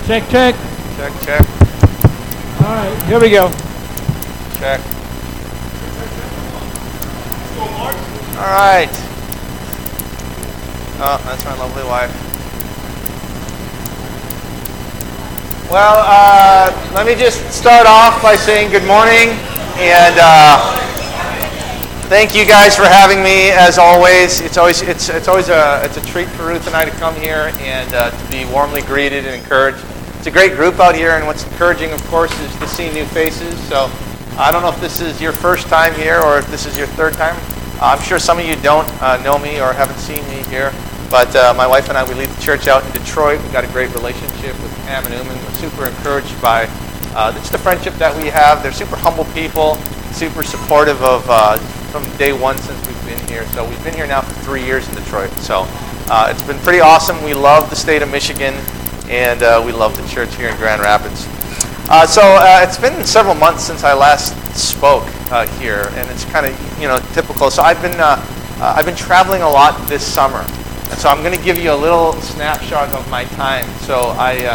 Check, check. Check, check. All right, here we go. Check. All right. Oh, that's my lovely wife. Well, let me just start off by saying good morning, and thank you guys for having me. As always, it's always a treat for Ruth and I to come here and to be warmly greeted and encouraged. It's a great group out here, and what's encouraging, of course, is to see new faces. So I don't know if this is your first time here or if this is your third time. I'm sure some of you don't know me or haven't seen me here, but my wife and I, we lead the church out in Detroit. We've got a great relationship with Pam and Uman. We're super encouraged by just the friendship that we have. They're super humble people, super supportive of from day one since we've been here. So we've been here now for 3 years in Detroit. So it's been pretty awesome. We love the state of Michigan, and we love the church here in Grand Rapids. It's been several months since I last spoke here, and it's kind of typical. So I've been traveling a lot this summer, and so I'm going to give you a little snapshot of my time. So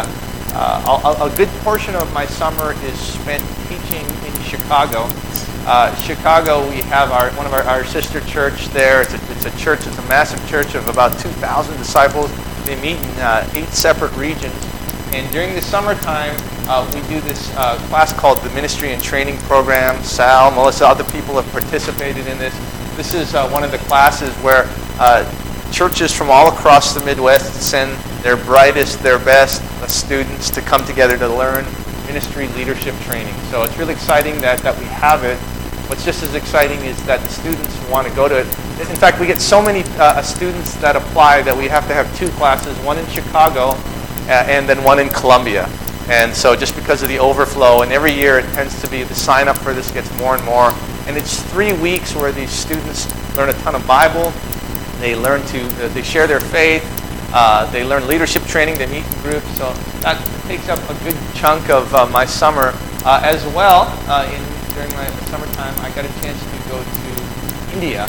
a good portion of my summer is spent teaching in Chicago. Chicago, we have one of our sister church there. It's a church. It's a massive church of about 2,000 disciples. They meet in 8 separate regions. And during the summertime, we do this class called the Ministry and Training Program. Sal, Melissa, other people have participated in this. This is one of the classes where churches from all across the Midwest send their brightest, their best students to come together to learn ministry leadership training. So it's really exciting that we have it. What's just as exciting is that the students want to go to it. In fact, we get so many students that apply that we have to have 2 classes, one in Chicago and then one in Columbia. And so just because of the overflow, and every year it tends to be the sign up for this gets more and more. And it's 3 weeks where these students learn a ton of Bible. They learn they share their faith. They learn leadership training. They meet in groups. So that takes up a good chunk of my summer. As well, during my summertime, I got a chance to go to India.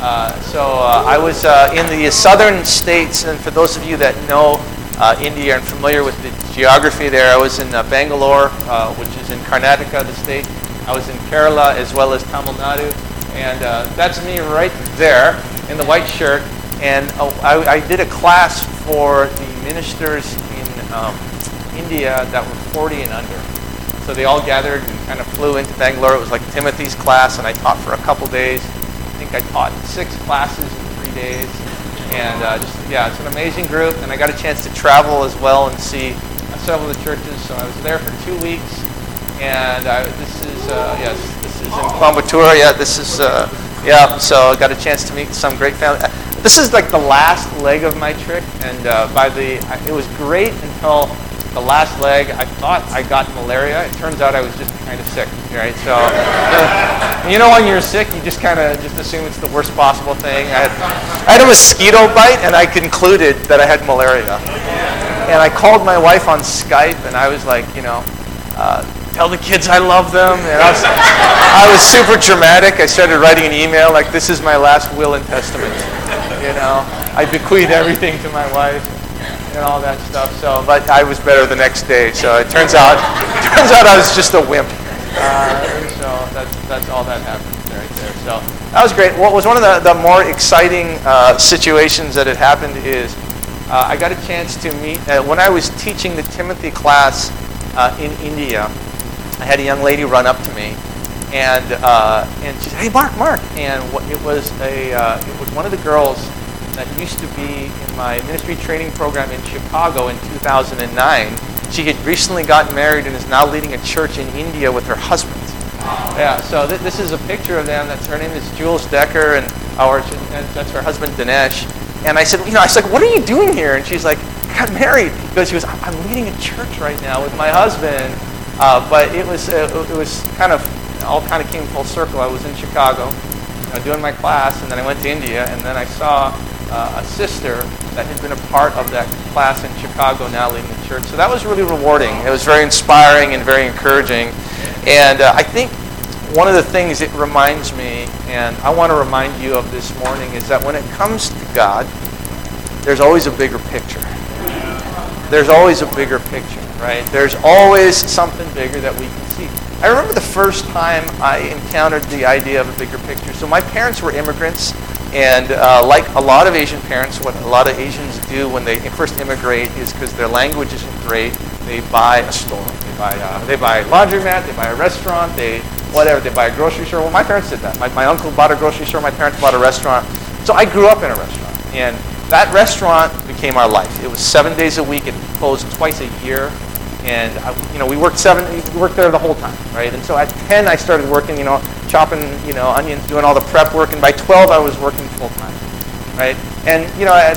I was in the southern states, and for those of you that know India and familiar with the geography there, I was in Bangalore, which is in Karnataka, the state. I was in Kerala as well as Tamil Nadu, and that's me right there in the white shirt. And I did a class for the ministers in India that were 40 and under. So they all gathered and kind of flew into Bangalore. It was like Timothy's class, and I taught for a couple days. I think I taught 6 classes in 3 days. And it's an amazing group, and I got a chance to travel as well and see several of the churches. So I was there for 2 weeks, and this is in Coimbatore. So I got a chance to meet some great family. This is like the last leg of my trip, and it was great until the last leg. I thought I got malaria. It turns out I was just kind of sick, right? So, when you're sick, you just kind of just assume it's the worst possible thing. I had a mosquito bite, and I concluded that I had malaria. And I called my wife on Skype, and I was like, tell the kids I love them. And I was super dramatic. I started writing an email like, this is my last will and testament. I bequeathed everything to my wife and all that stuff. But I was better the next day. So it turns out I was just a wimp. That's all that happened right there. So that was great. What was one of the more exciting situations that had happened is I got a chance to meet when I was teaching the Timothy class in India. I had a young lady run up to me, and she said, "Hey, Mark!" And it was one of the girls that used to be in my ministry training program in Chicago in 2009. She had recently gotten married and is now leading a church in India with her husband. Yeah, so this is a picture of them. Her name is Jules Decker, and that's her husband Dinesh. And I said, what are you doing here? And she's like, I got married. Because she goes, I'm leading a church right now with my husband. But it was kind of came full circle. I was in Chicago doing my class, and then I went to India, and then I saw a sister that had been a part of that class in Chicago now leading the church. So that was really rewarding. It was very inspiring and very encouraging. And I think one of the things it reminds me, and I want to remind you of this morning, is that when it comes to God, there's always a bigger picture. there's always a bigger picture, right? There's always something bigger that we can see. I remember the first time I encountered the idea of a bigger picture. So my parents were immigrants, and like a lot of Asian parents, what a lot of Asians do when they first immigrate is because their language isn't great, they buy a store. They buy a laundromat, they buy a restaurant, they buy a grocery store. Well, my parents did that. My uncle bought a grocery store, my parents bought a restaurant. So I grew up in a restaurant, and that restaurant became our life. It was 7 days a week. It closed twice a year, and we worked there the whole time, right? And so at 10, I started working, chopping, onions, doing all the prep work, and by 12, I was working full time, right? And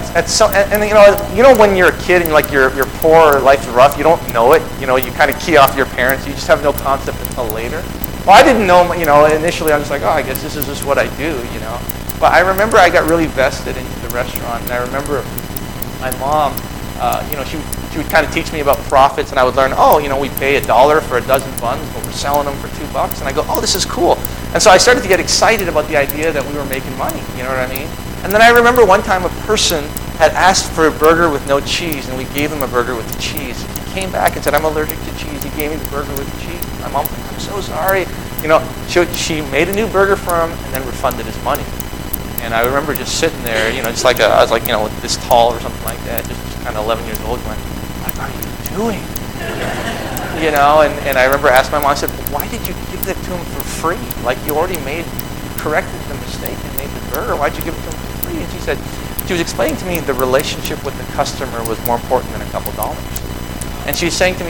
when you're a kid and you're poor or life's rough, you don't know it. You kind of key off your parents. You just have no concept until later. Well, I didn't know. Initially, I was like, oh, I guess this is just what I do, But I remember I got really vested into the restaurant, and I remember my mom, she would kind of teach me about profits, and I would learn, we pay $1 for a dozen buns, but we're selling them for $2, and I go, oh, this is cool. And so I started to get excited about the idea that we were making money, you know what I mean? And then I remember one time a person had asked for a burger with no cheese, and we gave him a burger with the cheese. He came back and said, I'm allergic to cheese. He gave me the burger with the cheese. My mom said, I'm so sorry. She made a new burger for him and then refunded his money. And I remember just sitting there, I was this tall or something like that, just kind of 11 years old, going, what are you doing? And I remember asking my mom, I said, why did you give that to him for free? Like, you already corrected the mistake and made the burger. Why'd you give it to him for free? And she was explaining to me the relationship with the customer was more important than a couple dollars. And she's saying to me,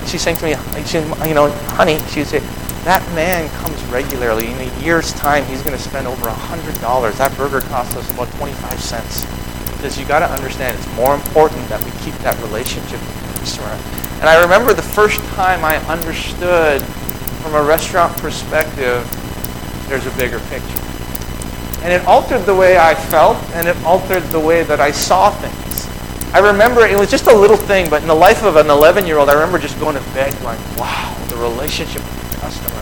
honey, she would say, that man comes regularly. In a year's time, he's going to spend over $100. That burger costs us about 25 cents. Because you got to understand, it's more important that we keep that relationship with the customer. And I remember the first time I understood from a restaurant perspective, there's a bigger picture. And it altered the way I felt, and it altered the way that I saw things. I remember, it was just a little thing, but in the life of an 11-year-old, I remember just going to bed going, wow, the relationship with the customer.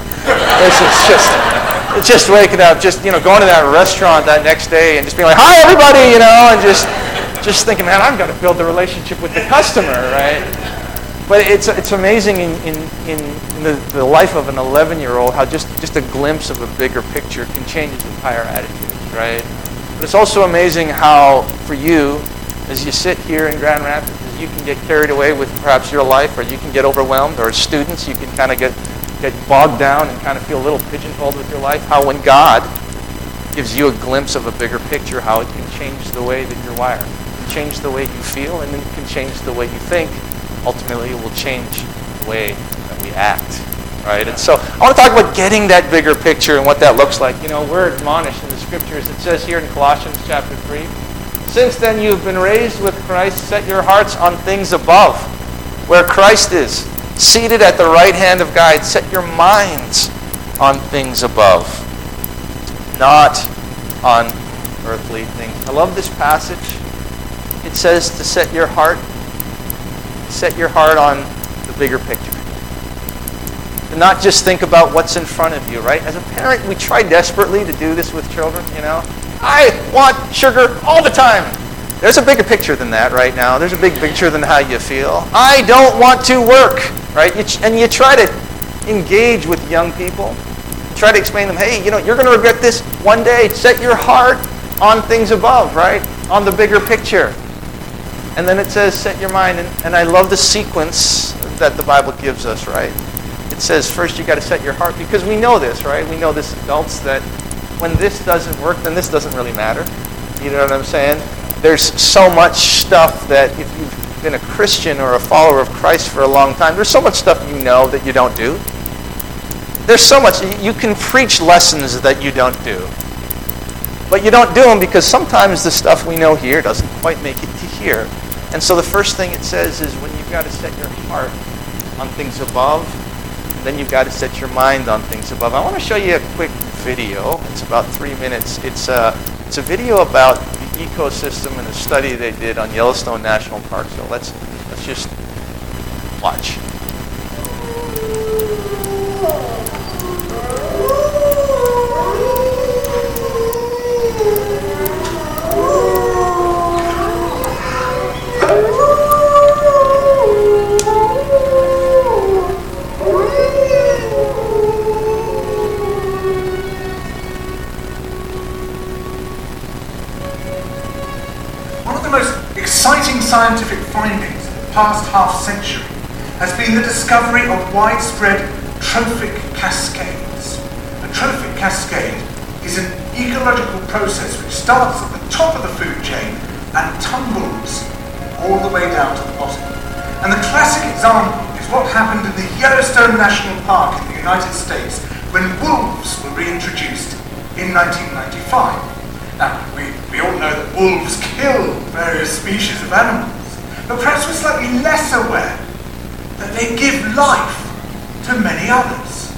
It's just waking up, going to that restaurant that next day and just being like, hi, everybody, and just thinking, man, I've got to build the relationship with the customer, right? But it's amazing in the life of an 11-year-old how just a glimpse of a bigger picture can change his entire attitude, right? But it's also amazing how, for you, as you sit here in Grand Rapids, you can get carried away with perhaps your life, or you can get overwhelmed, or as students, you can kind of get bogged down and kind of feel a little pigeonholed with your life, how when God gives you a glimpse of a bigger picture, how it can change the way that you're wired. It can change the way you feel, and then it can change the way you think. Ultimately, it will change the way that we act, right? And so I want to talk about getting that bigger picture and what that looks like. We're admonished in the scriptures. It says here in Colossians chapter 3, since then you have been raised with Christ, set your hearts on things above, where Christ is, seated at the right hand of God. Set your minds on things above, not on earthly things. I love this passage. It says to set your heart on the bigger picture. To not just think about what's in front of you, right? As a parent, we try desperately to do this with children, I want sugar all the time. There's a bigger picture than that right now. There's a big picture than how you feel. I don't want to work, right? And you try to engage with young people. Try to explain to them, hey, you're going to regret this one day. Set your heart on things above, right? On the bigger picture. And then it says, set your mind. And I love the sequence that the Bible gives us, right? It says, first you got to set your heart, because we know this, right? We know this, adults, that when this doesn't work, then this doesn't really matter. You know what I'm saying? There's so much stuff that if you've been a Christian or a follower of Christ for a long time, there's so much stuff you know that you don't do. There's so much, you can preach lessons that you don't do. But you don't do them because sometimes the stuff we know here doesn't quite make it to here. And so the first thing it says is when you've got to set your heart on things above, then you've got to set your mind on things above. I want to show you a quick video. It's about 3 minutes. It's a video about the ecosystem and a study they did on Yellowstone National Park. So let's just watch. past half-century has been the discovery of widespread trophic cascades. A trophic cascade is an ecological process which starts at the top of the food chain and tumbles all the way down to the bottom. And the classic example is what happened in the Yellowstone National Park in the United States when wolves were reintroduced in 1995. Now, we all know that wolves kill various species of animals, but perhaps we're slightly less aware that they give life to many others.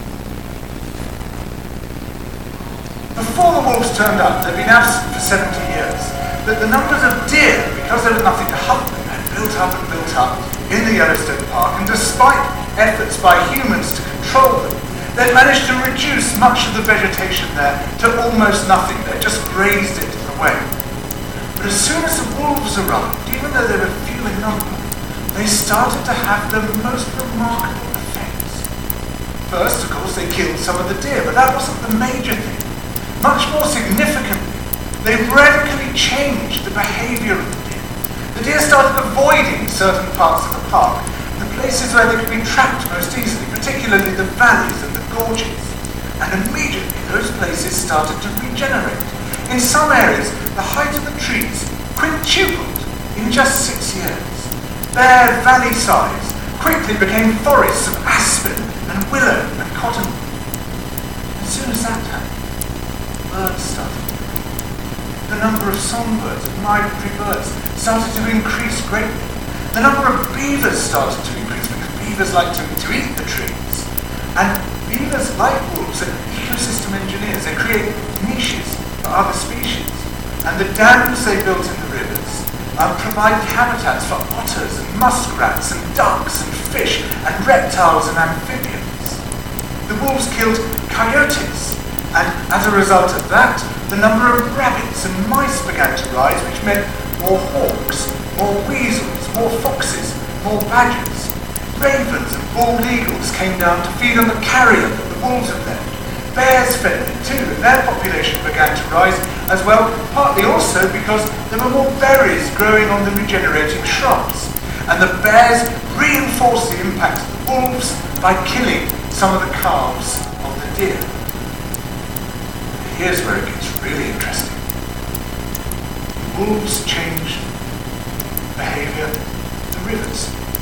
Before the wolves turned up, they'd been absent for 70 years, but the numbers of deer, because there was nothing to hunt them, had built up and built up in the Yellowstone Park, and despite efforts by humans to control them, they'd managed to reduce much of the vegetation there to almost nothing. They just grazed it away. But as soon as the wolves arrived, even though they were few in number, they started to have the most remarkable effects. First, of course, they killed some of the deer, but that wasn't the major thing. Much more significantly, they radically changed the behavior of the deer. The deer started avoiding certain parts of the park, the places where they could be trapped most easily, particularly the valleys and the gorges. And immediately those places started to regenerate. In some areas, the height of the trees quintupled in just 6 years. Bare valley sides quickly became forests of aspen and willow and cottonwood. As soon as that happened, birds started. The number of songbirds and migratory birds started to increase greatly. The number of beavers started to increase because beavers like to eat the trees. And beavers, like wolves, are ecosystem engineers. They create niches for other species. And the dams they built in the rivers provide habitats for otters and muskrats and ducks and fish and reptiles and amphibians. The wolves killed coyotes. And as a result of that, the number of rabbits and mice began to rise, which meant more hawks, more weasels, more foxes, more badgers. Ravens and bald eagles came down to feed on the carrion that the wolves had left. Bears fed on it too, and their population began to rise as well, partly also because there were more berries growing on the regenerating shrubs. And the bears reinforced the impact of the wolves by killing some of the calves of the deer. Here's where it gets really interesting. Wolves changed behavior in the rivers.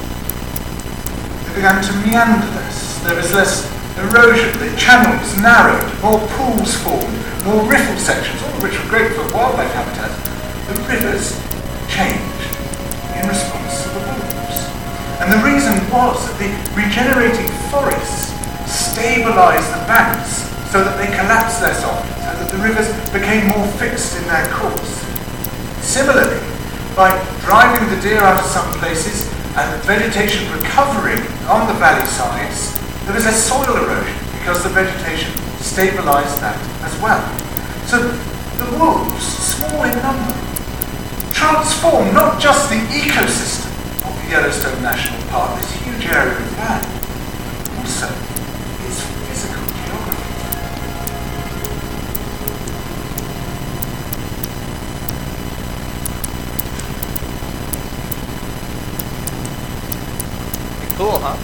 They began to meander less. There was less erosion. The channels narrowed. More pools formed. More riffle sections, all of which were great for wildlife habitat. The rivers changed in response to the wolves. And the reason was that the regenerating forests stabilized the banks so that they collapsed less often, so that the rivers became more fixed in their course. Similarly, by driving the deer out of some places and the vegetation recovering on the valley sides, there was less soil erosion because the vegetation stabilized that as well. So the wolves, small in number, transformed not just the ecosystem of the Yellowstone National Park, this huge area of land, also its physical geography. Cool, huh?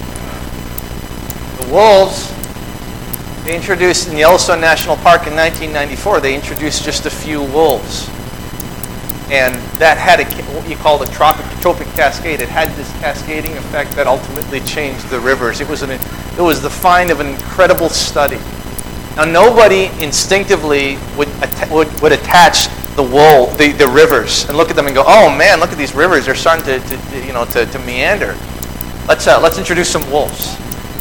The wolves, they introduced in Yellowstone National Park in 1994, they introduced just a few wolves. And that had what you call the trophic cascade. It had this cascading effect that ultimately changed the rivers. It was the find of an incredible study. Now, nobody instinctively would attach the rivers and look at them and go, "Oh man, look at these rivers. They're starting to meander. Let's introduce some wolves."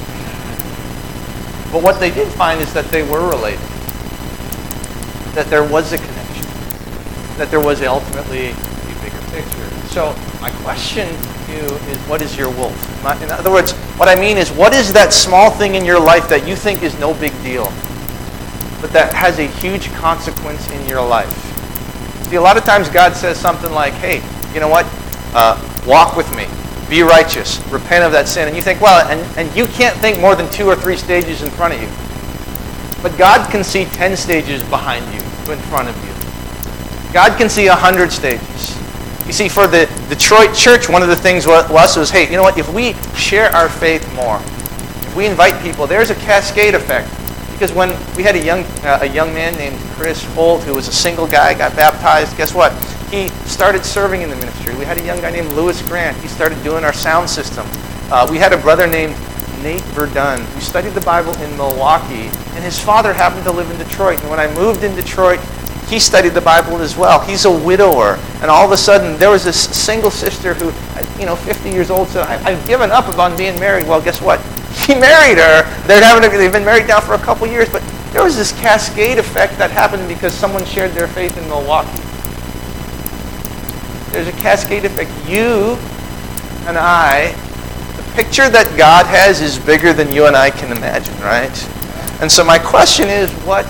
But what they did find is that they were related. That there was a connection. That there was ultimately a bigger picture. So my question to you is, what is your wolf? In other words, what I mean is, what is that small thing in your life that you think is no big deal, but that has a huge consequence in your life? See, a lot of times God says something like, "Hey, you know what? Walk with me. Be righteous. Repent of that sin." And you think, well, and you can't think more than 2 or 3 stages in front of you. But God can see 10 stages behind you, in front of you. God can see 100 stages. You see, for the Detroit church, one of the things was, hey, you know what? If we share our faith more, if we invite people, there's a cascade effect. Because when we had a young man named Chris Holt, who was a single guy, got baptized, guess what? He started serving in the ministry. We had a young guy named Lewis Grant. He started doing our sound system. We had a brother named Nate Verdun, who studied the Bible in Milwaukee, and his father happened to live in Detroit. And when I moved in Detroit, he studied the Bible as well. He's a widower. And all of a sudden, there was this single sister who, 50 years old, said, I've given up on being married. Well, guess what? He married her. They've been married now for a couple years, but there was this cascade effect that happened because someone shared their faith in Milwaukee. There's a cascade effect. You and I, the picture that God has is bigger than you and I can imagine, right? And so my question is, what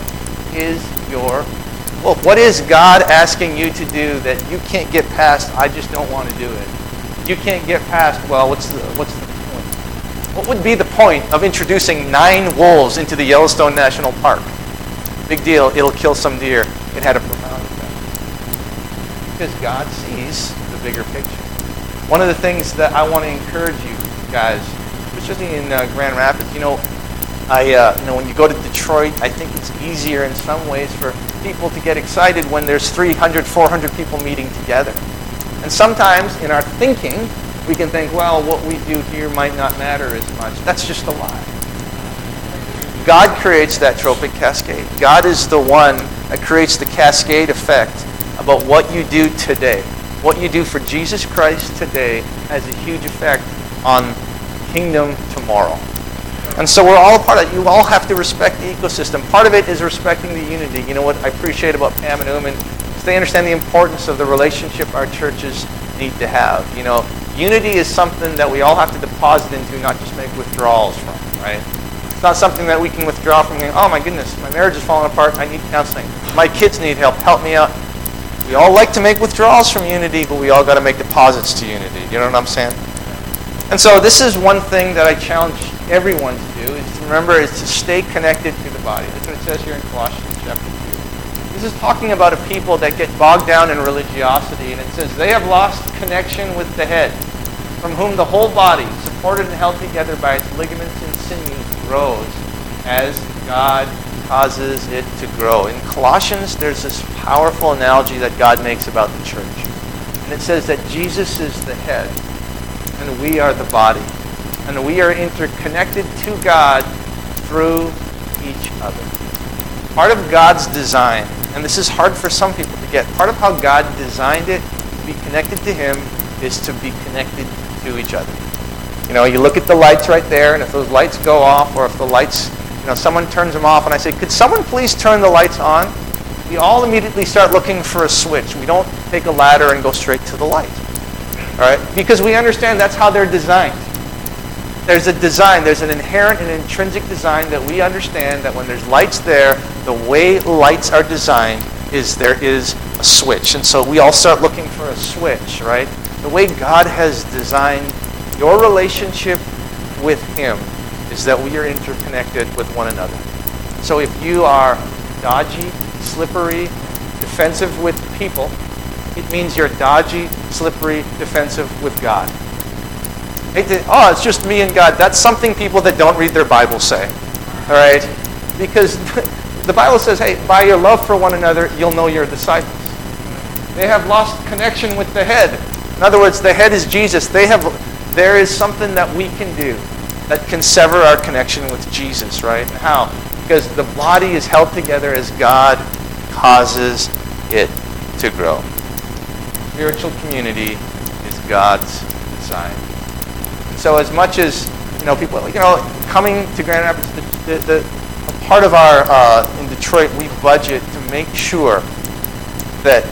is God asking you to do that you can't get past, I just don't want to do it? You can't get past, well, what's the point? What would be the point of introducing 9 wolves into the Yellowstone National Park? Big deal, it'll kill some deer. It had a profound effect. Because God sees the bigger picture. One of the things that I want to encourage you guys, especially in Grand Rapids, when you go to Detroit, I think it's easier in some ways for people to get excited when there's 300, 400 people meeting together. And sometimes in our thinking, we can think, well, what we do here might not matter as much. That's just a lie. God creates that tropic cascade. God is the one that creates the cascade effect about what you do today. What you do for Jesus Christ today has a huge effect on kingdom tomorrow. And so we're all a part of it. You all have to respect the ecosystem. Part of it is respecting the unity. You know what I appreciate about Pam and Uman is they understand the importance of the relationship our churches need to have. Unity is something that we all have to deposit into, not just make withdrawals from, right? It's not something that we can withdraw from going, oh my goodness, my marriage is falling apart, I need counseling. My kids need help me out. We all like to make withdrawals from unity, but we all got to make deposits to unity. You know what I'm saying? And so this is one thing that I challenge everyone to do, is to remember, is to stay connected to the body. That's what it says here in Colossians chapter 2. This is talking about a people that get bogged down in religiosity, and it says they have lost connection with the head, from whom the whole body, supported and held together by its ligaments and sinews, grows as God causes it to grow. In Colossians, there's this powerful analogy that God makes about the church. And it says that Jesus is the head, and we are the body. And we are interconnected to God through each other. Part of God's design, and this is hard for some people to get, part of how God designed it to be connected to Him is to be connected to each other. You look at the lights right there, and if those lights go off, or if the lights, someone turns them off, and I say, could someone please turn the lights on? We all immediately start looking for a switch. We don't take a ladder and go straight to the light. All right? Because we understand that's how they're designed. There's a design, there's an inherent and intrinsic design that we understand that when there's lights there, the way lights are designed is there is a switch. And so we all start looking for a switch, right? The way God has designed your relationship with Him is that we are interconnected with one another. So if you are dodgy, slippery, defensive with people, it means you're dodgy, slippery, defensive with God. It's just me and God. That's something people that don't read their Bible say. All right? Because the Bible says, hey, by your love for one another, you'll know your disciples. They have lost connection with the head. In other words, the head is Jesus. There is something that we can do that can sever our connection with Jesus, right? How? Because the body is held together as God causes it to grow. Spiritual community is God's design. So as much as people, coming to Grand Rapids, a part of our in Detroit, we budget to make sure that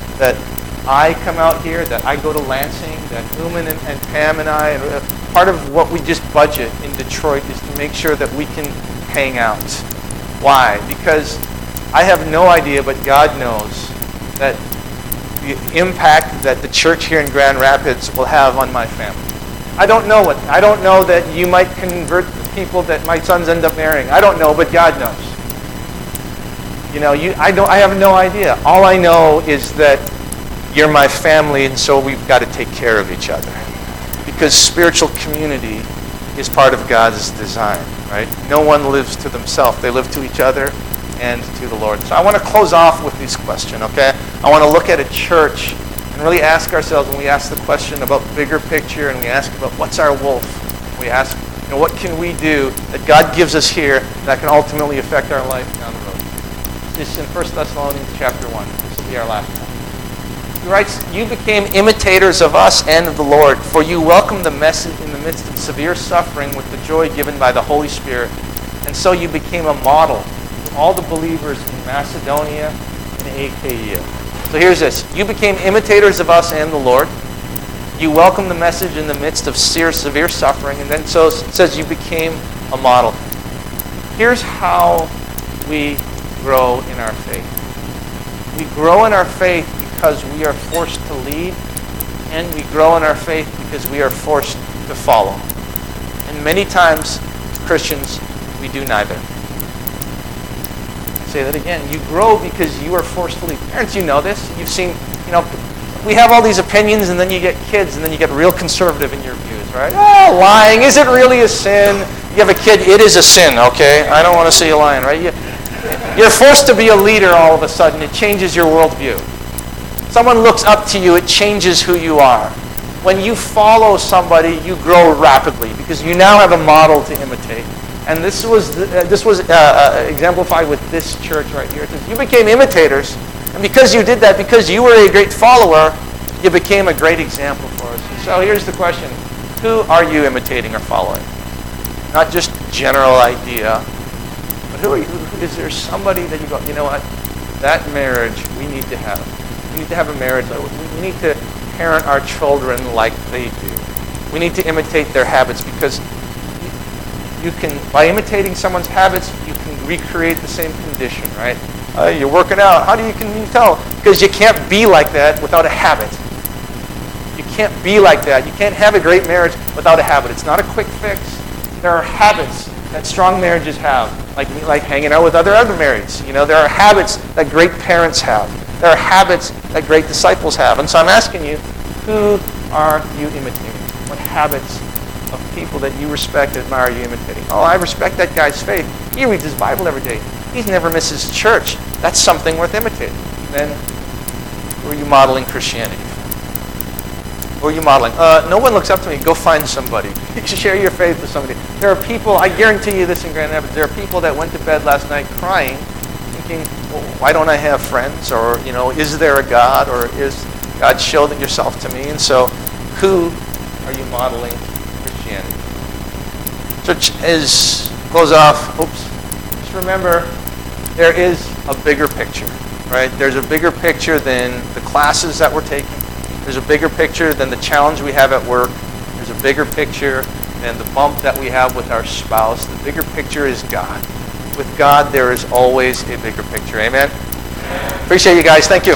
I come out here, that I go to Lansing, that Uman and Pam and I, and part of what we just budget in Detroit is to make sure that we can hang out. Why? Because I have no idea, but God knows that the impact that the church here in Grand Rapids will have on my family. I don't know that you might convert the people that my sons end up marrying. I don't know, but God knows. I have no idea. All I know is that you're my family, and so we've got to take care of each other. Because spiritual community is part of God's design, right? No one lives to themselves. They live to each other and to the Lord. So I want to close off with this question, okay? I want to look at a church and really ask ourselves, when we ask the question about bigger picture, and we ask about what's our wolf, we ask, what can we do that God gives us here that can ultimately affect our life down the road? This is in 1 Thessalonians chapter 1. This will be our last one. He writes, you became imitators of us and of the Lord, for you welcomed the message in the midst of severe suffering with the joy given by the Holy Spirit. And so you became a model to all the believers in Macedonia and Achaia. So here's this. You became imitators of us and the Lord. You welcomed the message in the midst of severe suffering. And then so it says you became a model. Here's how we grow in our faith. We grow in our faith because we are forced to lead, and we grow in our faith because we are forced to follow. And many times, Christians, we do neither. I'll say that again. You grow because you are forced to lead. Parents, you know this. You've seen, we have all these opinions, and then you get kids, and then you get real conservative in your views, right? Oh, lying, is it really a sin? You have a kid, it is a sin, okay? I don't want to see you lying, right? You're forced to be a leader all of a sudden. It changes your worldview. Someone looks up to you, it changes who you are. When you follow somebody, you grow rapidly because you now have a model to imitate. And this was exemplified with this church right here. It says, you became imitators, and because you did that, because you were a great follower, you became a great example for us. And so here's the question. Who are you imitating or following? Not just general idea, but who are you? Is there somebody that you go, you know what? That marriage we need to have. We need to have a marriage. We need to parent our children like they do. We need to imitate their habits, because you can, by imitating someone's habits, you can recreate the same condition, right? You're working out. How can you tell? Because you can't be like that without a habit. You can't be like that. You can't have a great marriage without a habit. It's not a quick fix. There are habits that strong marriages have, like hanging out with other marrieds. There are habits that great parents have. There are habits that great disciples have. And so I'm asking you, who are you imitating? What habits of people that you respect and admire are you imitating? Oh, I respect that guy's faith. He reads his Bible every day. He never misses church. That's something worth imitating. Then, who are you modeling Christianity? Who are you modeling? No one looks up to me. Go find somebody. Share your faith with somebody. There are people, I guarantee you this in Grand Rapids, there are people that went to bed last night crying, thinking, well, why don't I have friends? Or, is there a God? Or is God showed yourself to me? And so, who are you modeling Christianity? So, close off. Just remember, there is a bigger picture, right? There's a bigger picture than the classes that we're taking. There's a bigger picture than the challenge we have at work. There's a bigger picture than the bump that we have with our spouse. The bigger picture is God. With God, there is always a bigger picture. Amen? Appreciate you guys. Thank you.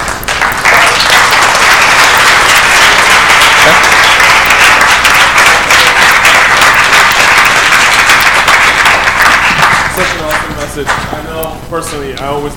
Such an awesome message. I know personally, I always